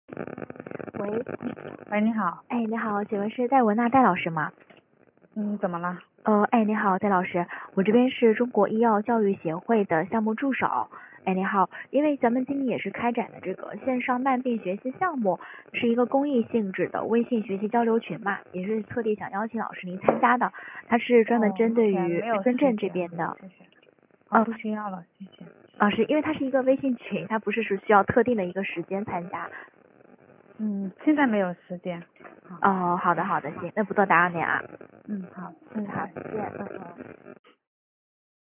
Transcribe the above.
喂， 喂，你好。 哎，你好，请问是戴文娜戴老师吗？ 怎么了？ 哎，你好，戴老师，我这边是中国医药教育协会的项目助手。哎，你好，因为咱们今年也是开展的这个线上慢病学习项目，是一个公益性质的微信学习交流群嘛，也是特地想邀请老师您参加的。它是专门针对于目前没有深圳这时间边的。 谢谢。不需要了，谢谢。 是因为它是一个微信群，它不是需要特定的一个时间参加。 现在没有时间。 好的，行，那不多打扰您啊。 好。 好，再见。